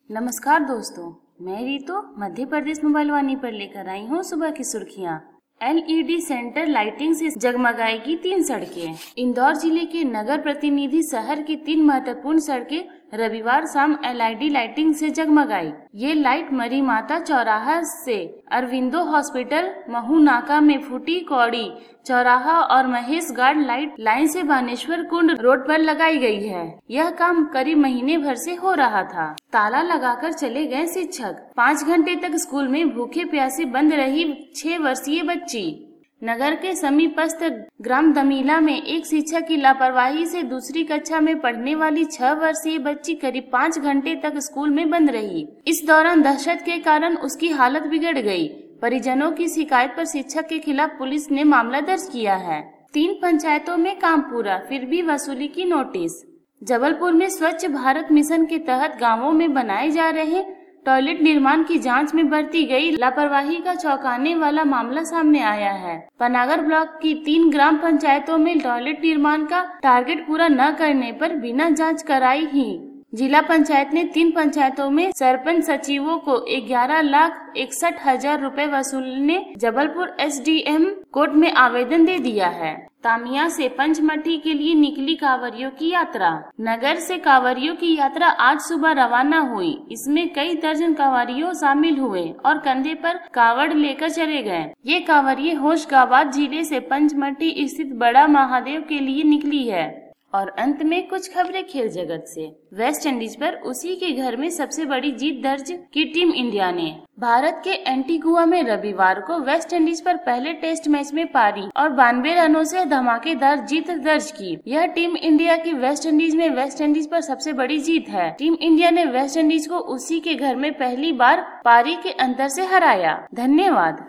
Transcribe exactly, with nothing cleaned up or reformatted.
नमस्कार दोस्तों, मैं रीतो मध्य प्रदेश मोबाइल वाणी पर लेकर आई हूँ सुबह की सुर्खियाँ। एलईडी सेंटर लाइटिंग से जगमगाएगी तीन सड़कें। इंदौर जिले के नगर प्रतिनिधि शहर की तीन महत्वपूर्ण सड़कें रविवार शाम एलईडी लाइटिंग से जगमगाई। ये लाइट मरी माता चौराहा से अरविंदो हॉस्पिटल, महू नाका में फूटी कौड़ी चौराहा और महेश गार्ड लाइट लाइन से बानेश्वर कुंड रोड पर लगाई गई है। यह काम करीब महीने भर से हो रहा था। ताला लगाकर चले गए शिक्षक। पाँच घंटे तक स्कूल में भूखे प्यासे बंद रही छह वर्षीय बच्ची। नगर के समीपस्थ ग्राम दमीला में एक शिक्षक की लापरवाही से दूसरी कक्षा में पढ़ने वाली छह वर्षीय बच्ची करीब पाँच घंटे तक स्कूल में बंद रही। इस दौरान दहशत के कारण उसकी हालत बिगड़ गई। परिजनों की शिकायत पर शिक्षक के खिलाफ पुलिस ने मामला दर्ज किया है। तीन पंचायतों में काम पूरा, फिर भी वसूली की नोटिस। जबलपुर में स्वच्छ भारत मिशन के तहत गाँवों में बनाए जा रहे टॉयलेट निर्माण की जांच में बरती गई लापरवाही का चौंकाने वाला मामला सामने आया है। पनागर ब्लॉक की तीन ग्राम पंचायतों में टॉयलेट निर्माण का टारगेट पूरा न करने पर बिना जांच कराई ही जिला पंचायत ने तीन पंचायतों में सरपंच सचिवों को ग्यारह लाख इकसठ हजार रुपए वसूलने जबलपुर एसडीएम कोर्ट में आवेदन दे दिया है। तामिया से पंचमढ़ी के लिए निकली कांवरियों की यात्रा। नगर से कांवरियों की यात्रा आज सुबह रवाना हुई। इसमें कई दर्जन कांवरियों शामिल हुए और कंधे पर कावड़ लेकर चले गए। ये कांवरिये होशंगाबाद जिले से पंचमढ़ी स्थित बड़ा महादेव के लिए निकली है। और अंत में कुछ खबरें खेल जगत से। वेस्ट इंडीज पर उसी के घर में सबसे बड़ी जीत दर्ज की टीम इंडिया ने। भारत के एंटीगुआ में रविवार को वेस्ट इंडीज पर पहले टेस्ट मैच में पारी और बानवे रनों से धमाकेदार जीत दर्ज की। यह टीम इंडिया की वेस्ट इंडीज में वेस्ट इंडीज पर सबसे बड़ी जीत है। टीम इंडिया ने वेस्ट इंडीज को उसी के घर में पहली बार पारी के अंतर से हराया। धन्यवाद।